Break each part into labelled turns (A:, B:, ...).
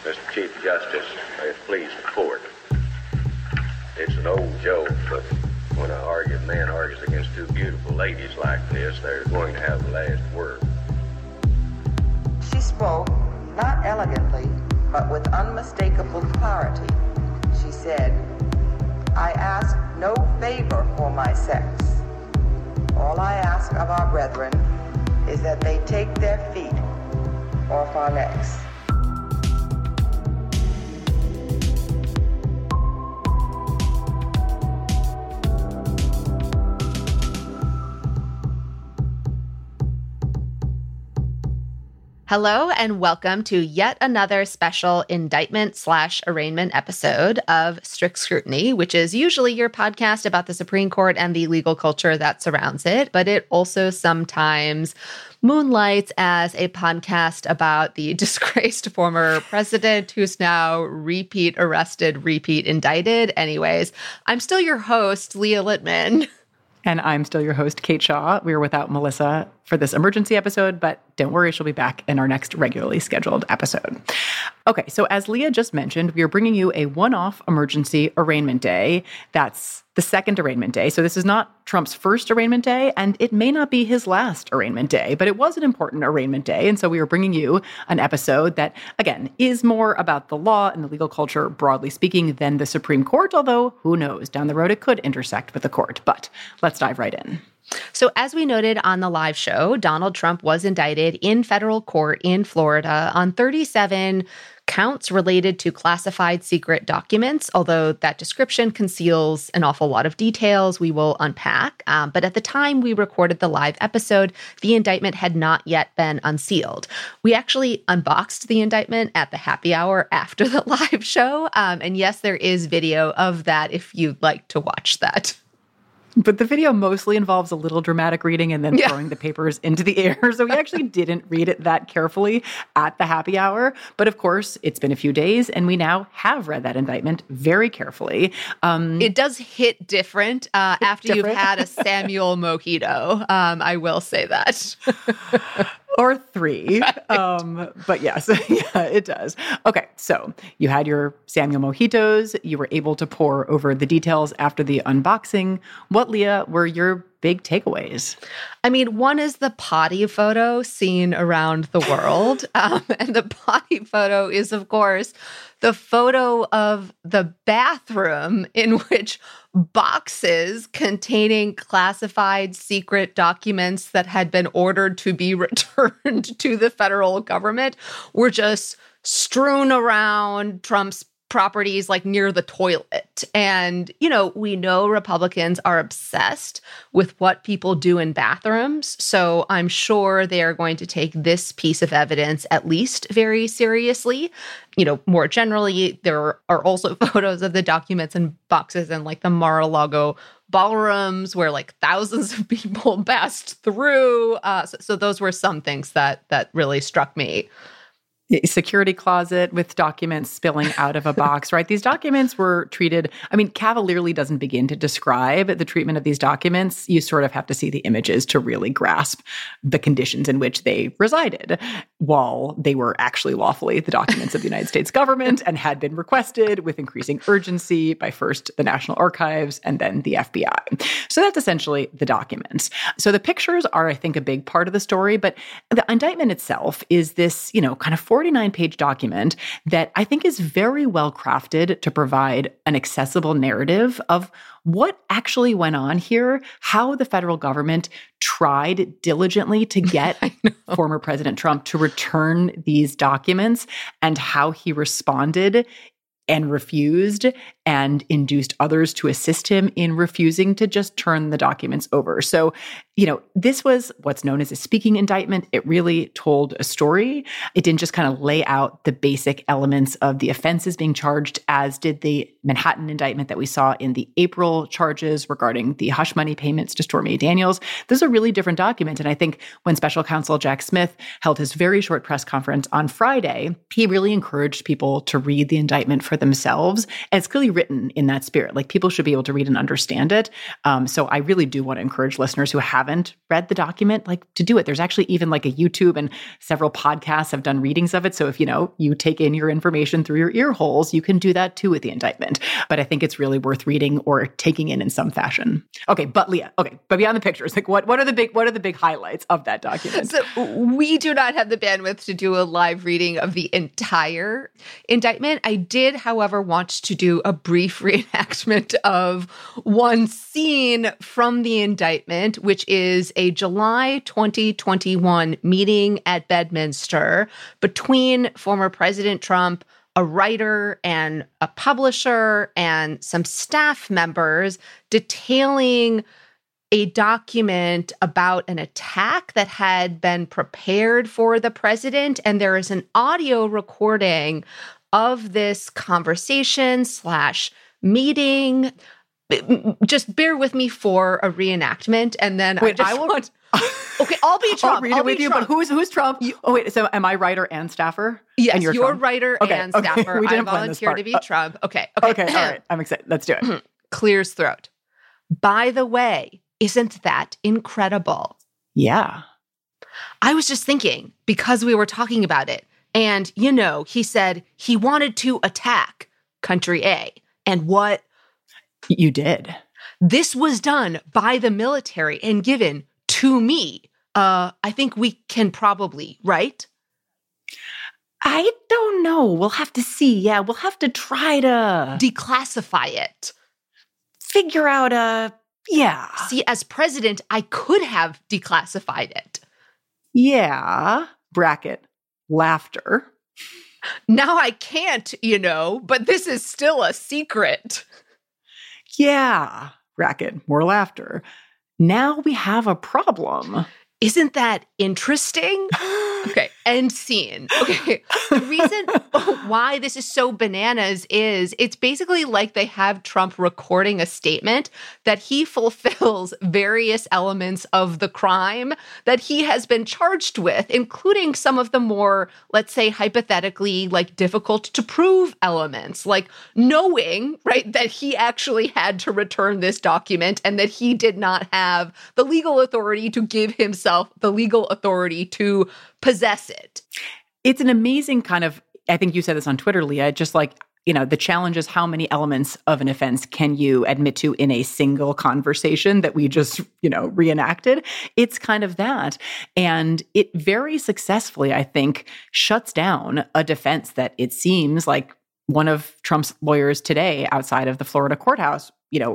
A: Mr. Chief Justice, may it please the court. It's an old joke, but when a man argues against two beautiful ladies like this, they're going to have the last word.
B: She spoke, not elegantly, but with unmistakable clarity. She said, "I ask no favor for my sex. All I ask of our brethren is that they take their feet off our necks."
C: Hello and welcome to yet another special indictment/arraignment episode of Strict Scrutiny, which is usually your podcast about the Supreme Court and the legal culture that surrounds it, but it also sometimes moonlights as a podcast about the disgraced former president who's now repeat arrested, repeat indicted. Anyways, I'm still your host, Leah Littman.
D: And I'm still your host, Kate Shaw. We were without Melissa for this emergency episode, but don't worry, she'll be back in our next regularly scheduled episode. Okay, so as Leah just mentioned, we are bringing you a one-off emergency arraignment day. That's the second arraignment day. So this is not Trump's first arraignment day, and it may not be his last arraignment day, but it was an important arraignment day. And so we are bringing you an episode that, again, is more about the law and the legal culture, broadly speaking, than the Supreme Court, although who knows, down the road it could intersect with the court. But let's dive right in.
C: So as we noted on the live show, Donald Trump was indicted in federal court in Florida on 37 counts related to classified secret documents, although that description conceals an awful lot of details we will unpack. But at the time we recorded the live episode, the indictment had not yet been unsealed. We actually unboxed the indictment at the happy hour after the live show. And yes, there is video of that if you'd like to watch that.
D: But the video mostly involves a little dramatic reading and then throwing the papers into the air. So we actually didn't read it that carefully at the happy hour. But of course, it's been a few days and we now have read that indictment very carefully.
C: It does hit different after you've had a Samuel Mojito. I will say that.
D: Or three.
C: Right.
D: But yes, yeah, it does. Okay, so you had your Samuel Mojitos. You were able to pore over the details after the unboxing. What, Leah, were your big takeaways?
C: I mean, one is the potty photo seen around the world. And the potty photo is, of course, the photo of the bathroom in which boxes containing classified secret documents that had been ordered to be returned to the federal government were just strewn around Trump's properties, like near the toilet. And, you know, we know Republicans are obsessed with what people do in bathrooms. So I'm sure they are going to take this piece of evidence at least very seriously. You know, more generally, there are also photos of the documents and boxes in like the Mar-a-Lago ballrooms where like thousands of people passed through. So those were some things that really struck me.
D: Security closet with documents spilling out of a box, right? These documents were treated, I mean, cavalierly doesn't begin to describe the treatment of these documents. You sort of have to see the images to really grasp the conditions in which they resided while they were actually lawfully the documents of the United States government and had been requested with increasing urgency by first the National Archives and then the FBI. So that's essentially the documents. So the pictures are, I think, a big part of the story, but the indictment itself is this, you know, kind of 49-page document that I think is very well crafted to provide an accessible narrative of what actually went on here, how the federal government tried diligently to get former President Trump to return these documents and how he responded and refused and induced others to assist him in refusing to just turn the documents over. So, you know, this was what's known as a speaking indictment. It really told a story. It didn't just kind of lay out the basic elements of the offenses being charged, as did the Manhattan indictment that we saw in the April charges regarding the hush money payments to Stormy Daniels. This is a really different document. And I think when Special Counsel Jack Smith held his very short press conference on Friday, he really encouraged people to read the indictment for themselves. And it's clearly written in that spirit. Like, people should be able to read and understand it. So I really do want to encourage listeners who haven't haven't read the document, like to do it. There's actually even like a YouTube and several podcasts have done readings of it. So if, you take in your information through your ear holes, you can do that too with the indictment. But I think it's really worth reading or taking in some fashion. Okay, but Leah, but beyond the pictures, like what are the big highlights of that document?
C: So we do not have the bandwidth to do a live reading of the entire indictment. I did, however, want to do a brief reenactment of one scene from the indictment, which is a July 2021 meeting at Bedminster between former President Trump, a writer and a publisher, and some staff members detailing a document about an attack that had been prepared for the president. And there is an audio recording of this conversation / meeting. Just bear with me for a reenactment, and then
D: okay,
C: I'll be Trump.
D: I'll read it with you, but who's Trump? So am I writer and staffer?
C: Yes,
D: and
C: you're writer and staffer.
D: We
C: I
D: didn't plan this
C: volunteer
D: part.
C: to be Trump. Okay,
D: all right. I'm excited. Let's do it.
C: Clears throat. By the way, isn't that incredible?
D: Yeah.
C: I was just thinking, because we were talking about it, and, he said he wanted to attack country A. And what?
D: You did.
C: This was done by the military and given to me. I think we can probably, right?
D: I don't know. We'll have to see. Yeah, we'll have to try to
C: declassify it.
D: Figure out yeah.
C: See, as president, I could have declassified it.
D: Yeah. Bracket. Laughter.
C: Now I can't, but this is still a secret.
D: Yeah. Bracket. More laughter. Now we have a problem.
C: Isn't that interesting? Okay, end scene. Okay, the reason why this is so bananas is it's basically like they have Trump recording a statement that he fulfills various elements of the crime that he has been charged with, including some of the more, let's say, hypothetically, like difficult to prove elements, like knowing, right, that he actually had to return this document and that he did not have the legal authority to give himself the legal authority to possess it.
D: It's an amazing kind of, I think you said this on Twitter, Leah, just like, the challenge is how many elements of an offense can you admit to in a single conversation that we just, reenacted? It's kind of that. And it very successfully, I think, shuts down a defense that it seems like one of Trump's lawyers today outside of the Florida courthouse,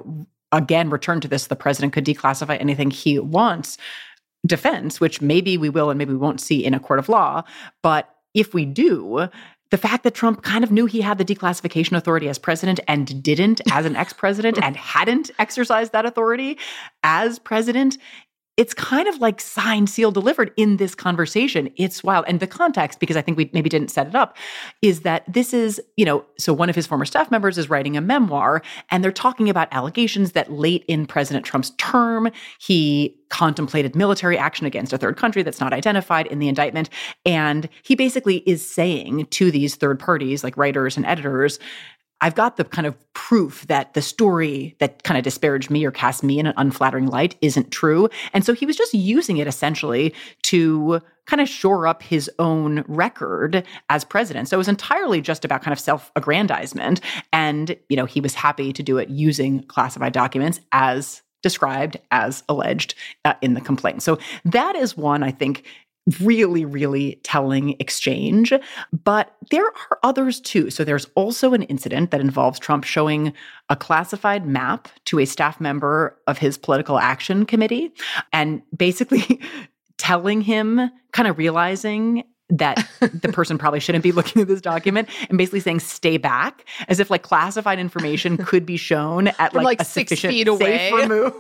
D: again, returned to this, the president could declassify anything he wants defense, which maybe we will and maybe we won't see in a court of law. But if we do, the fact that Trump kind of knew he had the declassification authority as president and didn't as an ex-president and hadn't exercised that authority as president, it's kind of like signed, sealed, delivered in this conversation. It's wild. And the context, because I think we maybe didn't set it up, is that this is, so one of his former staff members is writing a memoir, and they're talking about allegations that late in President Trump's term, he contemplated military action against a third country that's not identified in the indictment. And he basically is saying to these third parties, like writers and editors, I've got the kind of proof that the story that kind of disparaged me or cast me in an unflattering light isn't true. And so he was just using it essentially to kind of shore up his own record as president. So it was entirely just about kind of self-aggrandizement. And, he was happy to do it using classified documents as described, as alleged in the complaint. So that is one, I think, really, really telling exchange. But there are others too. So there's also an incident that involves Trump showing a classified map to a staff member of his political action committee and basically telling him, kind of realizing that the person probably shouldn't be looking at this document and basically saying, stay back, as if like classified information could be shown at like a
C: 6
D: sufficient
C: feet away.
D: safe remove,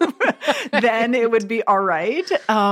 D: then it would be all right.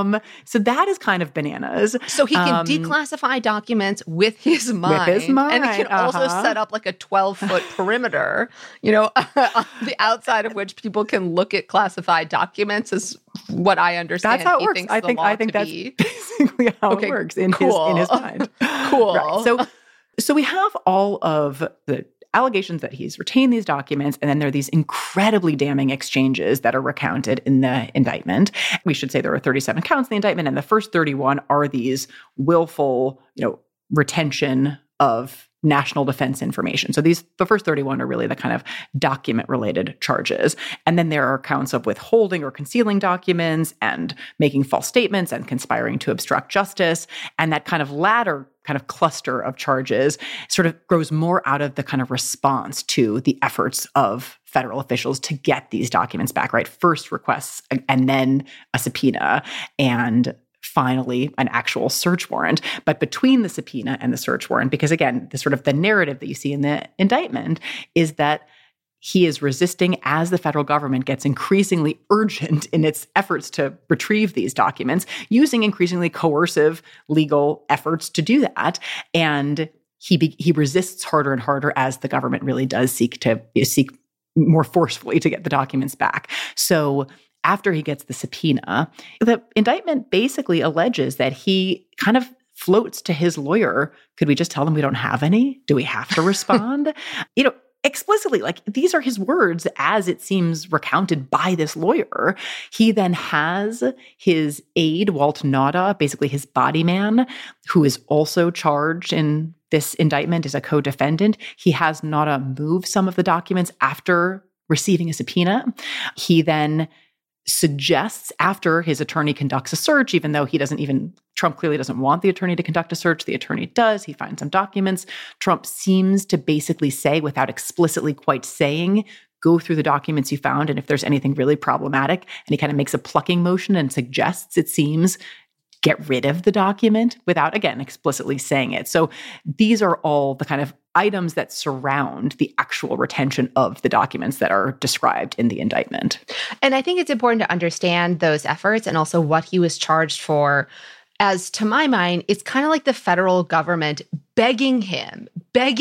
D: So that is kind of bananas.
C: So he can declassify documents with his mind.
D: With his mind.
C: And he can also set up like a 12-foot perimeter, on the outside of which people can look at classified documents is what I understand.
D: That's how it works. I think that's basically how it works in his mind.
C: Cool.
D: Right. So we have all of the allegations that he's retained these documents, and then there are these incredibly damning exchanges that are recounted in the indictment. We should say there are 37 counts in the indictment, and the first 31 are these willful, retention of national defense information. So the first 31 are really the kind of document-related charges. And then there are counts of withholding or concealing documents and making false statements and conspiring to obstruct justice. And that kind of latter kind of cluster of charges sort of grows more out of the kind of response to the efforts of federal officials to get these documents back, right? First requests and then a subpoena, and finally an actual search warrant. But between the subpoena and the search warrant, because again, the narrative that you see in the indictment is that he is resisting as the federal government gets increasingly urgent in its efforts to retrieve these documents, using increasingly coercive legal efforts to do that. And he resists harder and harder as the government really does seek more forcefully to get the documents back. So after he gets the subpoena, the indictment basically alleges that he kind of floats to his lawyer. Could we just tell them we don't have any? Do we have to respond? Explicitly, like these are his words as it seems recounted by this lawyer. He then has his aide, Walt Nauta, basically his body man, who is also charged in this indictment as a co-defendant. He has Nauta move some of the documents after receiving a subpoena. He then suggests, after his attorney conducts a search, even though Trump clearly doesn't want the attorney to conduct a search, the attorney does, he finds some documents. Trump seems to basically say, without explicitly quite saying, go through the documents you found, and if there's anything really problematic, and he kind of makes a plucking motion and suggests, it seems, get rid of the document without, again, explicitly saying it. So these are all the kind of items that surround the actual retention of the documents that are described in the indictment.
C: And I think it's important to understand those efforts and also what he was charged for. As to my mind, it's kind of like the federal government begging him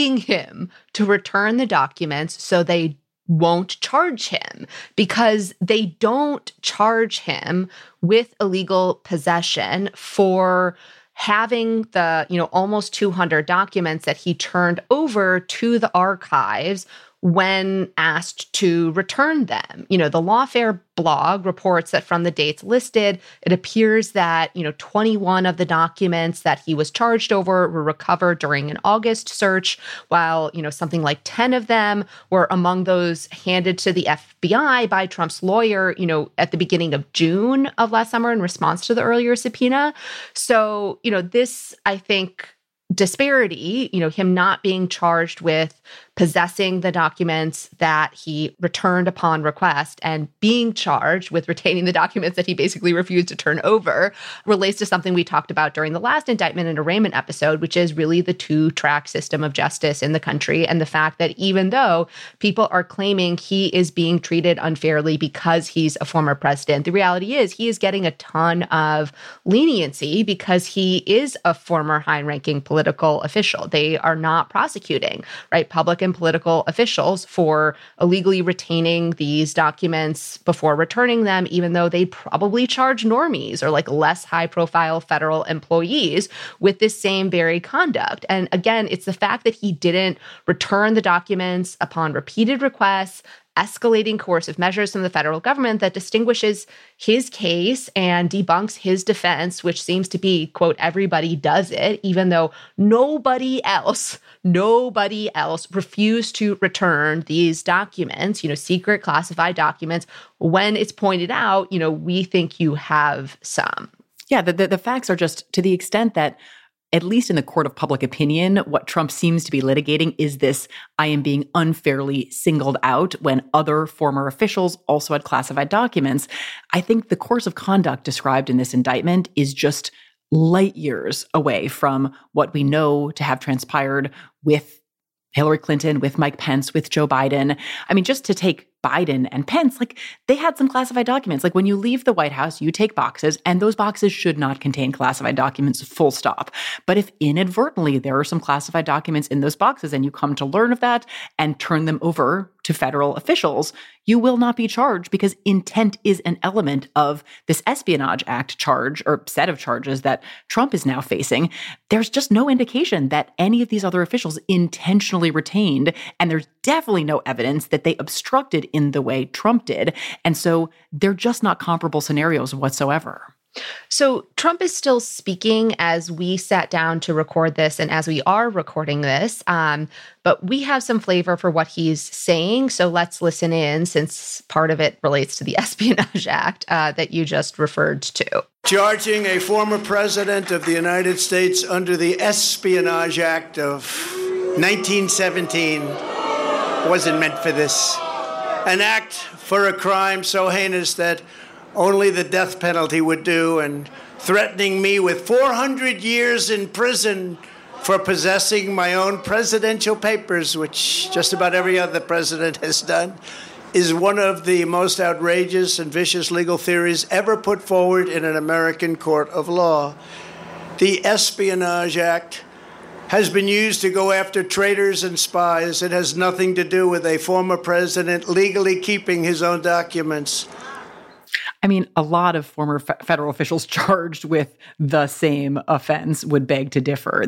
C: to return the documents so they won't charge him, because they don't charge him with illegal possession for having the, almost 200 documents that he turned over to the archives when asked to return them. The Lawfare blog reports that from the dates listed, it appears that, 21 of the documents that he was charged over were recovered during an August search, while, something like 10 of them were among those handed to the FBI by Trump's lawyer, at the beginning of June of last summer in response to the earlier subpoena. So, this, I think, disparity, him not being charged with possessing the documents that he returned upon request and being charged with retaining the documents that he basically refused to turn over, relates to something we talked about during the last indictment and arraignment episode, which is really the two-track system of justice in the country, and the fact that even though people are claiming he is being treated unfairly because he's a former president, the reality is he is getting a ton of leniency because he is a former high-ranking political official. They are not prosecuting, right, public and political officials for illegally retaining these documents before returning them, even though they probably charge normies or like less high-profile federal employees with this same very conduct. And again, it's the fact that he didn't return the documents upon repeated requests, escalating coercive measures from the federal government, that distinguishes his case and debunks his defense, which seems to be, quote, everybody does it, even though nobody else refused to return these documents, secret classified documents, when it's pointed out, we think you have some.
D: Yeah, the facts are just, to the extent that, at least in the court of public opinion, what Trump seems to be litigating is this: I am being unfairly singled out when other former officials also had classified documents. I think the course of conduct described in this indictment is just light years away from what we know to have transpired with Hillary Clinton, with Mike Pence, with Joe Biden. I mean, just to take Biden and Pence, like they had some classified documents. Like when you leave the White House, you take boxes, and those boxes should not contain classified documents, full stop. But if inadvertently there are some classified documents in those boxes and you come to learn of that and turn them over to federal officials, you will not be charged because intent is an element of this Espionage Act charge or set of charges that Trump is now facing. There's just no indication that any of these other officials intentionally retained, and there's definitely no evidence that they obstructed in the way Trump did. And so they're just not comparable scenarios whatsoever.
C: So Trump is still speaking as we sat down to record this and as we are recording this, but we have some flavor for what he's saying. So let's listen in, since part of it relates to the Espionage Act that you just referred to.
E: Charging a former president of the United States under the Espionage Act of 1917 wasn't meant for this. An act for a crime so heinous that only the death penalty would do, and threatening me with 400 years in prison for possessing my own presidential papers, which just about every other president has done, is one of the most outrageous and vicious legal theories ever put forward in an American court of law. The Espionage Act has been used to go after traitors and spies. It has nothing to do with a former president legally keeping his own documents.
D: I mean, a lot of former federal officials charged with the same offense would beg to differ.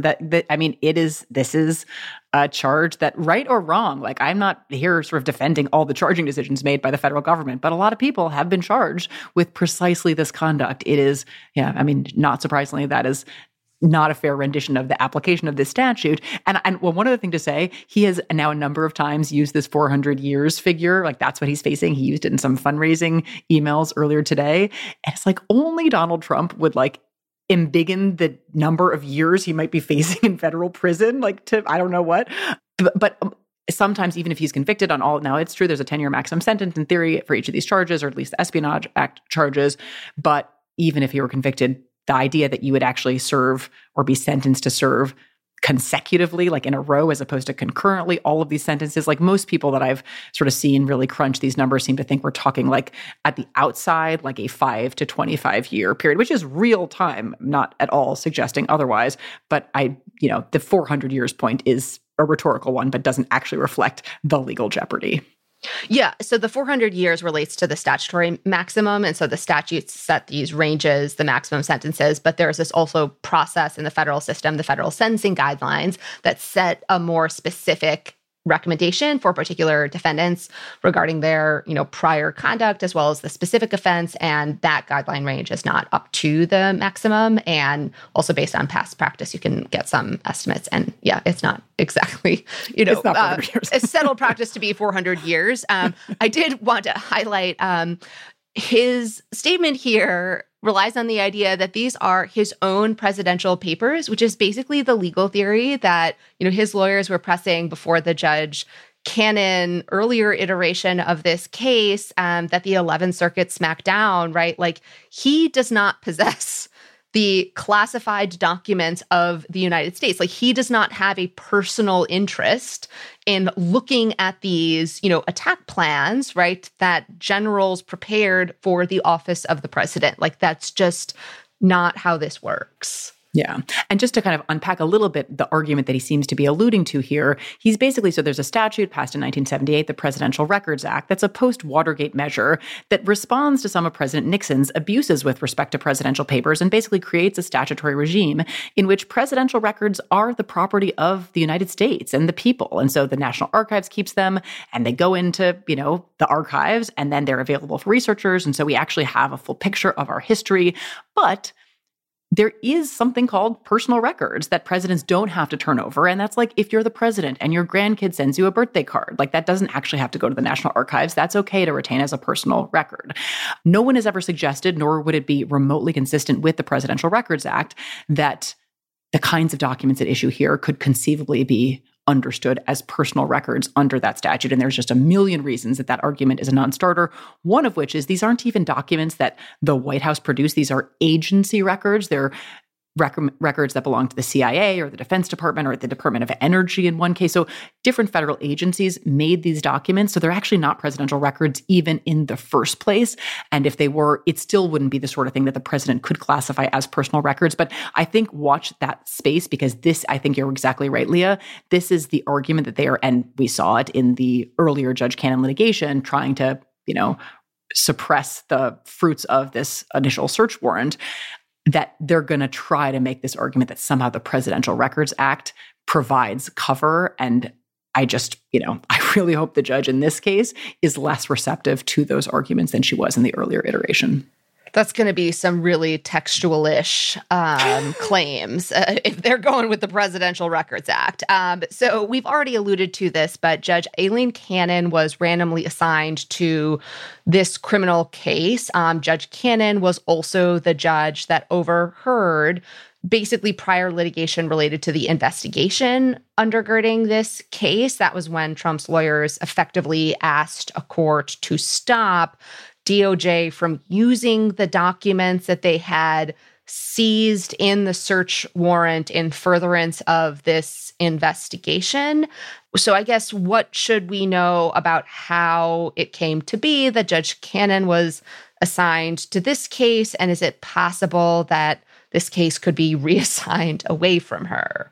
D: This is a charge that, right or wrong, like I'm not here sort of defending all the charging decisions made by the federal government, but a lot of people have been charged with precisely this conduct. It is, not surprisingly, that is not a fair rendition of the application of this statute. And one other thing to say, he has now a number of times used this 400 years figure. Like that's what he's facing. He used it in some fundraising emails earlier today. And it's like only Donald Trump would like embiggen the number of years he might be facing in federal prison, like to, I don't know what. But sometimes even if he's convicted on all, now it's true, there's a 10-year maximum sentence in theory for each of these charges, or at least the Espionage Act charges. But even if he were convicted, the idea that you would actually serve or be sentenced to serve consecutively, like in a row, as opposed to concurrently, all of these sentences, like most people that I've sort of seen really crunch these numbers seem to think we're talking like at the outside, like a 5 to 25 year period, which is real time, not at all suggesting otherwise. But the 400 years point is a rhetorical one, but doesn't actually reflect the legal jeopardy.
C: Yeah, so the 400 years relates to the statutory maximum, and so the statutes set these ranges, the maximum sentences, but there's this also process in the federal system, the federal sentencing guidelines, that set a more specific recommendation for particular defendants regarding their, prior conduct as well as the specific offense, and that guideline range is not up to the maximum. And also based on past practice, you can get some estimates. And yeah, it's not exactly,
D: it's not 400 years.
C: a settled practice to be 400 years. I did want to highlight his statement here relies on the idea that these are his own presidential papers, which is basically the legal theory that, his lawyers were pressing before the Judge Cannon earlier iteration of this case, that the 11th Circuit smacked down, right? Like he does not possess the classified documents of the United States. Like he does not have a personal interest in looking at these, attack plans, right, that generals prepared for the office of the president. Like that's just not how this works.
D: Yeah. And just to kind of unpack a little bit the argument that he seems to be alluding to here, he's basically, so there's a statute passed in 1978, the Presidential Records Act, that's a post-Watergate measure that responds to some of President Nixon's abuses with respect to presidential papers and basically creates a statutory regime in which presidential records are the property of the United States and the people. And so the National Archives keeps them and they go into, the archives and then they're available for researchers. And so we actually have a full picture of our history. But there is something called personal records that presidents don't have to turn over. And that's like if you're the president and your grandkid sends you a birthday card, like that doesn't actually have to go to the National Archives. That's okay to retain as a personal record. No one has ever suggested, nor would it be remotely consistent with the Presidential Records Act, that the kinds of documents at issue here could conceivably be understood as personal records under that statute. And there's just a million reasons that that argument is a non-starter. One of which is these aren't even documents that the White House produced. These are agency records. They're records that belong to the CIA or the Defense Department or the Department of Energy in one case. So different federal agencies made these documents. So they're actually not presidential records even in the first place. And if they were, it still wouldn't be the sort of thing that the president could classify as personal records. But I think watch that space, because this, I think you're exactly right, Leah. This is the argument that they are, and we saw it in the earlier Judge Cannon litigation, trying to, suppress the fruits of this initial search warrant, that they're going to try to make this argument that somehow the Presidential Records Act provides cover. And I just, I really hope the judge in this case is less receptive to those arguments than she was in the earlier iteration.
C: That's going to be some really textual-ish claims if they're going with the Presidential Records Act. So we've already alluded to this, but Judge Aileen Cannon was randomly assigned to this criminal case. Judge Cannon was also the judge that overheard basically prior litigation related to the investigation undergirding this case. That was when Trump's lawyers effectively asked a court to stop DOJ from using the documents that they had seized in the search warrant in furtherance of this investigation. So I guess what should we know about how it came to be that Judge Cannon was assigned to this case? And is it possible that this case could be reassigned away from her?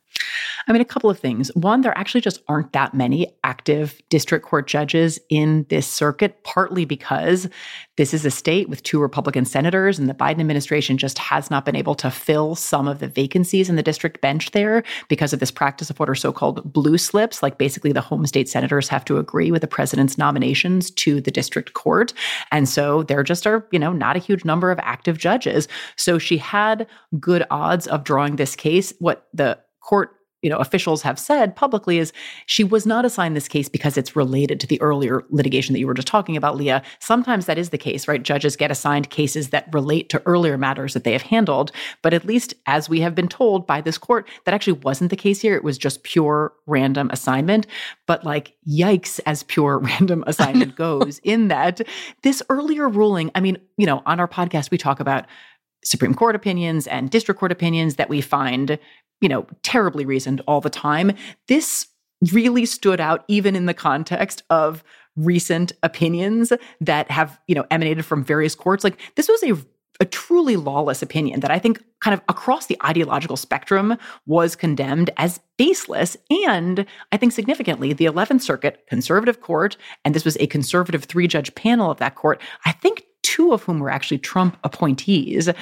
D: I mean, a couple of things. One, there actually just aren't that many active district court judges in this circuit, partly because this is a state with 2 Republican senators, and the Biden administration just has not been able to fill some of the vacancies in the district bench there because of this practice of what are so-called blue slips. Like basically the home state senators have to agree with the president's nominations to the district court. And so there just are, not a huge number of active judges. So she had good odds of drawing this case. What the court officials have said publicly is she was not assigned this case because it's related to the earlier litigation that you were just talking about, Leah. Sometimes that is the case, right? Judges get assigned cases that relate to earlier matters that they have handled. But at least as we have been told by this court, that actually wasn't the case here. It was just pure random assignment. But yikes, as pure random assignment goes, in that this earlier ruling, on our podcast, we talk about Supreme Court opinions and district court opinions that we find terribly reasoned all the time. This really stood out even in the context of recent opinions that have, emanated from various courts. This was a truly lawless opinion that I think kind of across the ideological spectrum was condemned as baseless. And I think significantly, the 11th Circuit conservative court, and this was a conservative 3-judge panel of that court, I think 2 of whom were actually Trump appointees,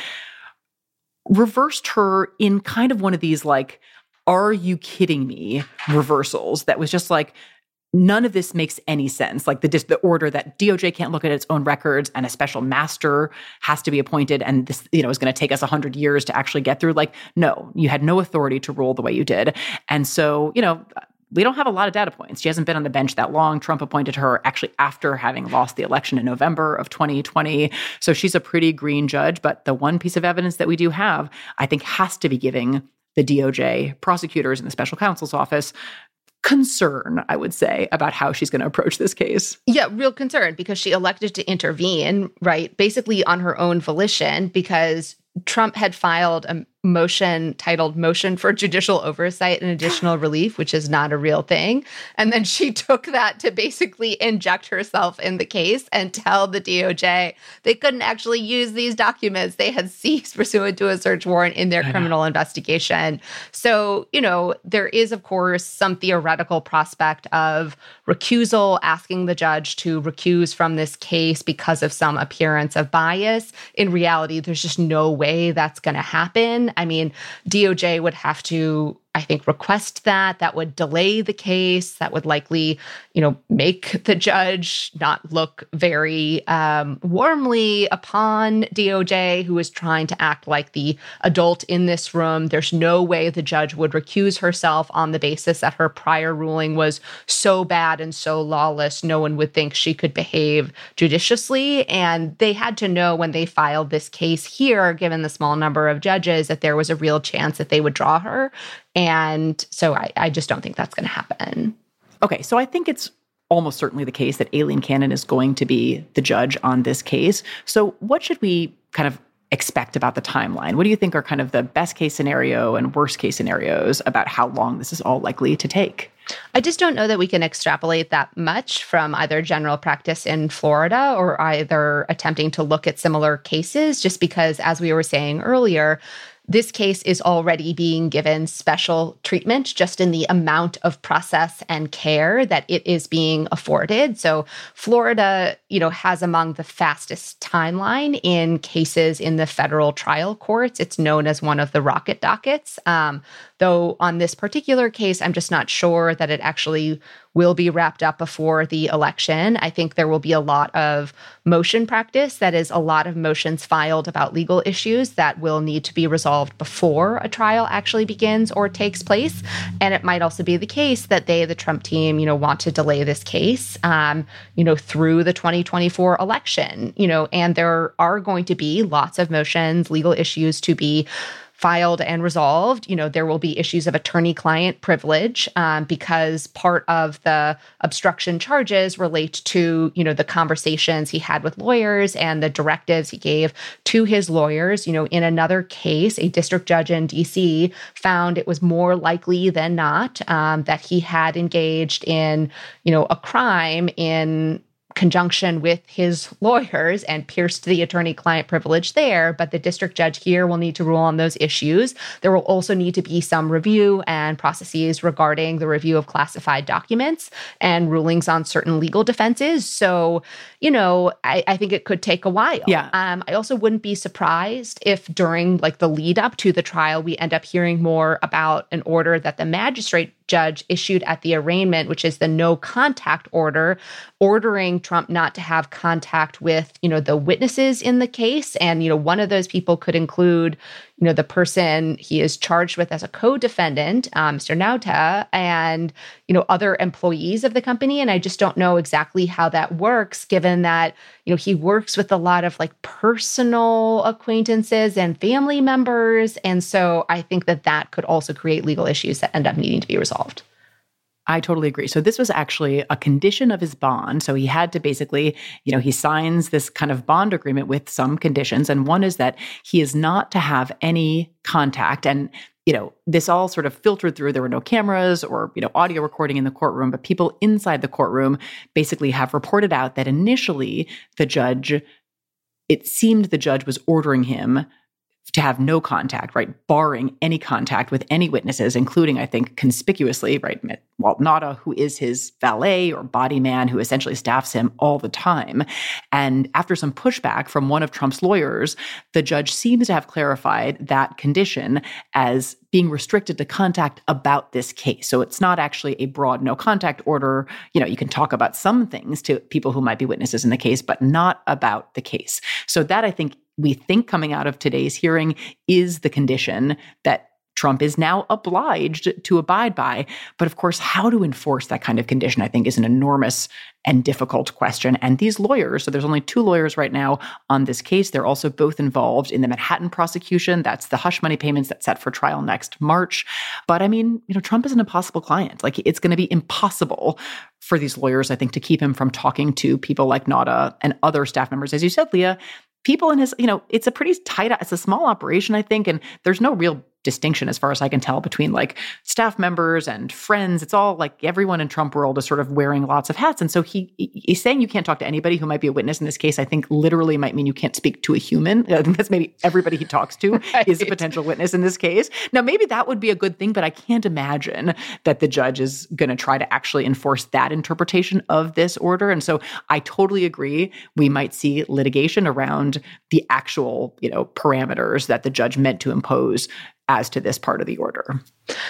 D: reversed her in kind of one of these are you kidding me reversals that was just none of this makes any sense. The order that DOJ can't look at its own records and a special master has to be appointed, and this is going to take us 100 years to actually get through. No, you had no authority to rule the way you did. And so, we don't have a lot of data points. She hasn't been on the bench that long. Trump appointed her actually after having lost the election in November of 2020. So she's a pretty green judge. But the one piece of evidence that we do have, I think, has to be giving the DOJ prosecutors in the special counsel's office concern, I would say, about how she's going to approach this case.
C: Yeah, real concern, because she elected to intervene, right, basically on her own volition, because Trump had filed a motion titled Motion for Judicial Oversight and Additional Relief, which is not a real thing. And then she took that to basically inject herself in the case and tell the DOJ they couldn't actually use these documents they had seized pursuant to a search warrant in their criminal investigation. So, there is, of course, some theoretical prospect of recusal, asking the judge to recuse from this case because of some appearance of bias. In reality, there's just no way that's going to happen. DOJ would have to, I think, request that. That would delay the case. That would likely, make the judge not look very warmly upon DOJ, who is trying to act like the adult in this room. There's no way the judge would recuse herself on the basis that her prior ruling was so bad and so lawless, no one would think she could behave judiciously. And they had to know when they filed this case here, given the small number of judges, that there was a real chance that they would draw her. And so I just don't think that's going to happen.
D: Okay, so I think it's almost certainly the case that Aileen Cannon is going to be the judge on this case. So what should we kind of expect about the timeline? What do you think are kind of the best case scenario and worst case scenarios about how long this is all likely to take?
C: I just don't know that we can extrapolate that much from either general practice in Florida or either attempting to look at similar cases, just because, as we were saying earlier, this case is already being given special treatment just in the amount of process and care that it is being afforded. So Florida, has among the fastest timeline in cases in the federal trial courts. It's known as one of the rocket dockets. Though on this particular case, I'm just not sure that it actually will be wrapped up before the election. I think there will be a lot of motion practice. That is, a lot of motions filed about legal issues that will need to be resolved before a trial actually begins or takes place. And it might also be the case that the Trump team, want to delay this case, through the 2024 election, and there are going to be lots of motions, legal issues to be filed and resolved. There will be issues of attorney-client privilege because part of the obstruction charges relate to, the conversations he had with lawyers and the directives he gave to his lawyers. In another case, a district judge in D.C. found it was more likely than not that he had engaged in, a crime in conjunction with his lawyers and pierced the attorney-client privilege there, but the district judge here will need to rule on those issues. There will also need to be some review and processes regarding the review of classified documents and rulings on certain legal defenses. So, I think it could take a while.
D: Yeah.
C: I also wouldn't be surprised if during the lead up to the trial, we end up hearing more about an order that the magistrate judge issued at the arraignment, which is the no contact order, ordering Trump not to have contact with, the witnesses in the case. And, one of those people could include, the person he is charged with as a co-defendant, Mr. Nauta, and, other employees of the company. And I just don't know exactly how that works, given that, he works with a lot of personal acquaintances and family members. And so I think that could also create legal issues that end up needing to be resolved.
D: I totally agree. So this was actually a condition of his bond. So he had to basically, he signs this kind of bond agreement with some conditions. And one is that he is not to have any contact. And, this all sort of filtered through. There were no cameras or, audio recording in the courtroom, but people inside the courtroom basically have reported out that initially it seemed the judge was ordering him to have no contact, right? Barring any contact with any witnesses, including, I think, conspicuously, right, Walt Nauta, who is his valet or body man who essentially staffs him all the time. And after some pushback from one of Trump's lawyers, the judge seems to have clarified that condition as being restricted to contact about this case. So it's not actually a broad no contact order. You can talk about some things to people who might be witnesses in the case, but not about the case. So that, I think, we think coming out of today's hearing is the condition that Trump is now obliged to abide by. But of course, how to enforce that kind of condition, I think, is an enormous and difficult question. And these lawyers, so there's only 2 lawyers right now on this case. They're also both involved in the Manhattan prosecution. That's the hush money payments that's set for trial next March. But I mean, Trump is an impossible client. It's going to be impossible for these lawyers, I think, to keep him from talking to people like Nauta and other staff members. As you said, Leah, people in his, it's a pretty tight, it's a small operation, I think, and there's no real distinction as far as I can tell between staff members and friends. It's all everyone in Trump world is sort of wearing lots of hats. And so he's saying you can't talk to anybody who might be a witness in this case. I think literally might mean you can't speak to a human. I think that's maybe everybody he talks to is a potential witness in this case. Now, maybe that would be a good thing, but I can't imagine that the judge is going to try to actually enforce that interpretation of this order. And so I totally agree. We might see litigation around the actual, parameters that the judge meant to impose as to this part of the order.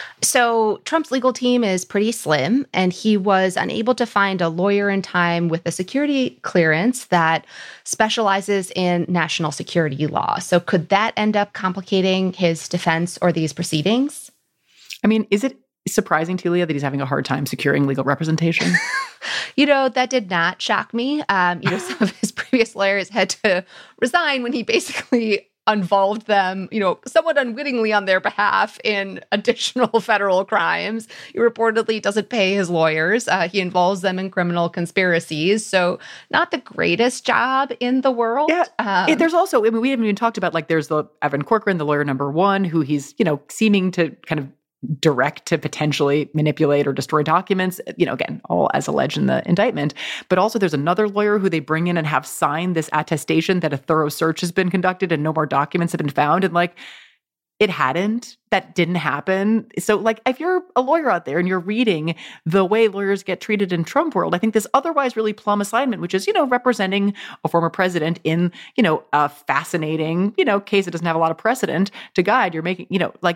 C: So Trump's legal team is pretty slim, and he was unable to find a lawyer in time with a security clearance that specializes in national security law. So could that end up complicating his defense or these proceedings?
D: I mean, is it surprising to you, Leah, that he's having a hard time securing legal representation?
C: That did not shock me. Some of his previous lawyers had to resign when he basically involved them, somewhat unwittingly on their behalf in additional federal crimes. He reportedly doesn't pay his lawyers. He involves them in criminal conspiracies. So not the greatest job in the world.
D: Yeah. There's also, we haven't even talked about, there's the Evan Corcoran, the lawyer number one, who he's, seeming to kind of direct to potentially manipulate or destroy documents, again, all as alleged in the indictment. But also there's another lawyer who they bring in and have signed this attestation that a thorough search has been conducted and no more documents have been found. And it hadn't. That didn't happen. So if you're a lawyer out there and you're reading the way lawyers get treated in Trump world, I think this otherwise really plum assignment, which is, representing a former president in, a fascinating, case that doesn't have a lot of precedent to guide, you're making,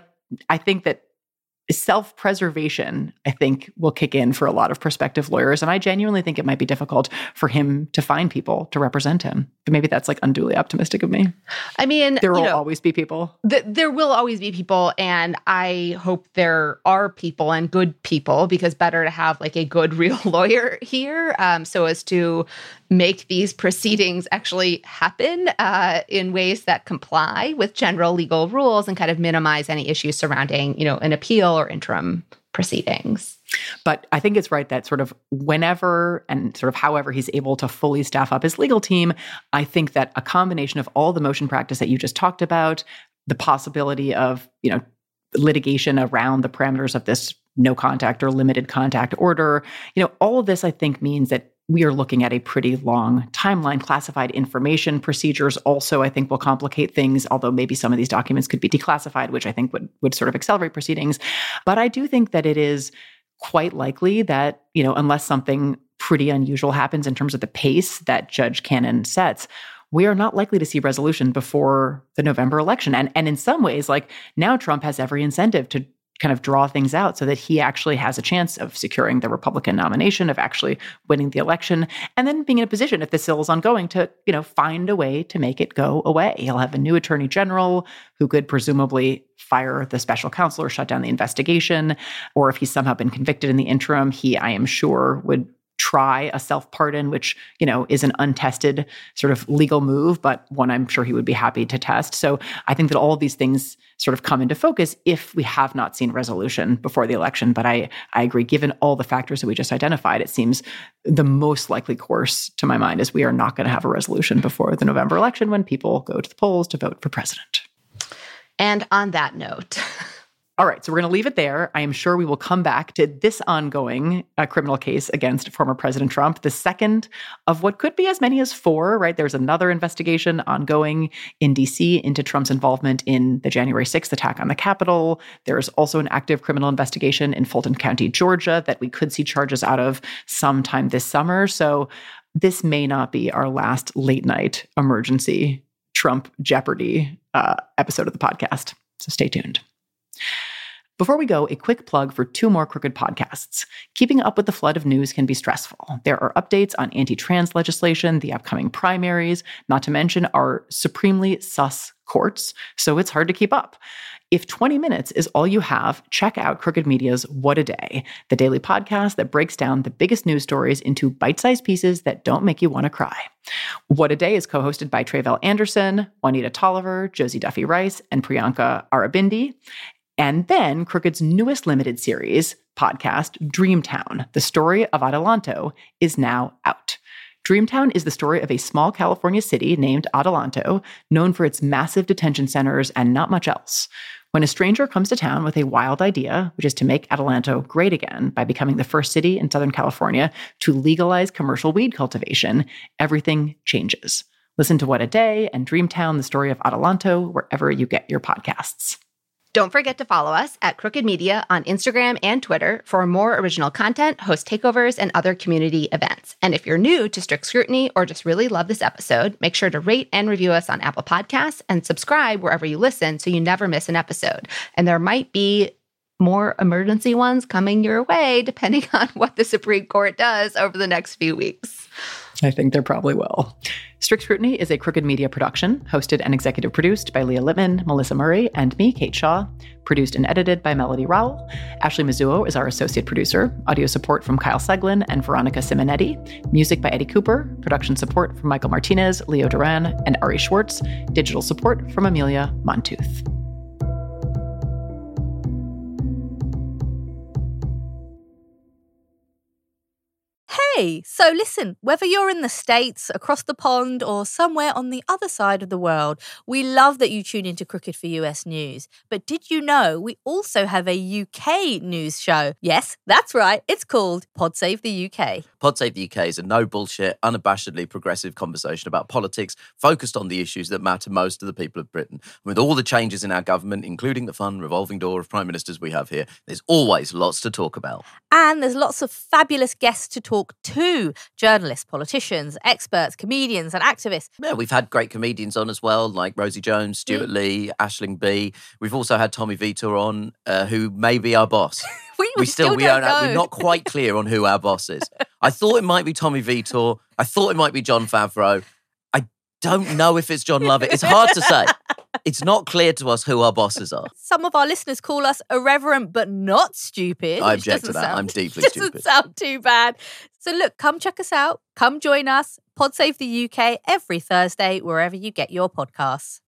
D: I think that self-preservation, I think, will kick in for a lot of prospective lawyers. And I genuinely think it might be difficult for him to find people to represent him. But maybe that's unduly optimistic of me.
C: I mean,
D: there will always be people.
C: There will always be people. And I hope there are people and good people, because better to have a good real lawyer here so as to make these proceedings actually happen in ways that comply with general legal rules and kind of minimize any issues surrounding, an appeal or interim proceedings.
D: But I think it's right that sort of whenever and sort of however he's able to fully staff up his legal team, I think that a combination of all the motion practice that you just talked about, the possibility of, litigation around the parameters of this no contact or limited contact order, all of this I think means that we are looking at a pretty long timeline. Classified information procedures also, I think, will complicate things, although maybe some of these documents could be declassified, which I think would sort of accelerate proceedings. But I do think that it is quite likely that, unless something pretty unusual happens in terms of the pace that Judge Cannon sets, we are not likely to see resolution before the November election. And in some ways, now Trump has every incentive to kind of draw things out so that he actually has a chance of securing the Republican nomination, of actually winning the election, and then being in a position, if this still is ongoing, to, find a way to make it go away. He'll have a new attorney general who could presumably fire the special counsel or shut down the investigation. Or if he's somehow been convicted in the interim, he, I am sure, would try a self-pardon, which, is an untested sort of legal move, but one I'm sure he would be happy to test. So I think that all of these things sort of come into focus if we have not seen resolution before the election. But I agree, given all the factors that we just identified, it seems the most likely course to my mind is we are not going to have a resolution before the November election when people go to the polls to vote for president.
C: And on that note...
D: All right, so we're going to leave it there. I am sure we will come back to this ongoing criminal case against former President Trump, the second of what could be as many as 4, right? There's another investigation ongoing in D.C. into Trump's involvement in the January 6th attack on the Capitol. There's also an active criminal investigation in Fulton County, Georgia, that we could see charges out of sometime this summer. So this may not be our last late night emergency Trump Jeopardy episode of the podcast. So stay tuned. Before we go, a quick plug for 2 more Crooked podcasts. Keeping up with the flood of news can be stressful. There are updates on anti-trans legislation, the upcoming primaries, not to mention our supremely sus courts, so it's hard to keep up. If 20 minutes is all you have, check out Crooked Media's What a Day, the daily podcast that breaks down the biggest news stories into bite-sized pieces that don't make you want to cry. What a Day is co-hosted by Tre'vell Anderson, Juanita Tolliver, Josie Duffy Rice, and Priyanka Arabindi. And then Crooked's newest limited series podcast, Dreamtown, the story of Adelanto, is now out. Dreamtown is the story of a small California city named Adelanto, known for its massive detention centers and not much else. When a stranger comes to town with a wild idea, which is to make Adelanto great again by becoming the first city in Southern California to legalize commercial weed cultivation, everything changes. Listen to What a Day and Dreamtown, the story of Adelanto, wherever you get your podcasts.
C: Don't forget to follow us at Crooked Media on Instagram and Twitter for more original content, host takeovers, and other community events. And if you're new to Strict Scrutiny or just really love this episode, make sure to rate and review us on Apple Podcasts and subscribe wherever you listen so you never miss an episode. And there might be more emergency ones coming your way, depending on what the Supreme Court does over the next few weeks.
D: I think there probably will. Strict Scrutiny is a Crooked Media production, hosted and executive produced by Leah Littman, Melissa Murray, and me, Kate Shaw. Produced and edited by Melody Rowell. Ashley Mizuo is our associate producer. Audio support from Kyle Seglin and Veronica Simonetti. Music by Eddie Cooper. Production support from Michael Martinez, Leo Duran, and Ari Schwartz. Digital support from Amelia Montooth.
F: Hey, so listen, whether you're in the States, across the pond, or somewhere on the other side of the world, we love that you tune into Crooked for US News. But did you know we also have a UK news show? Yes, that's right, it's called Pod Save the UK.
G: Pod Save the UK is a no-bullshit, unabashedly progressive conversation about politics focused on the issues that matter most to the people of Britain. With all the changes in our government, including the fun revolving door of prime ministers we have here, there's always lots to talk about.
F: And there's lots of fabulous guests to talk to. Journalists, politicians, experts, comedians and activists.
G: Yeah, we've had great comedians on as well, like Rosie Jones, Stuart Lee, Aisling Bea. We've also had Tommy Vitor on, who may be our boss.
F: we still don't know.
G: We're not quite clear on who our boss is. I thought it might be Tommy Vitor. I thought it might be Jon Favreau. I don't know if it's John Lovett. It's hard to say. It's not clear to us who our bosses are.
F: Some of our listeners call us irreverent but not stupid.
G: I object to that. I'm deeply stupid.
F: Doesn't sound too bad. So look, come check us out. Come join us. Pod Save the UK every Thursday, wherever you get your podcasts.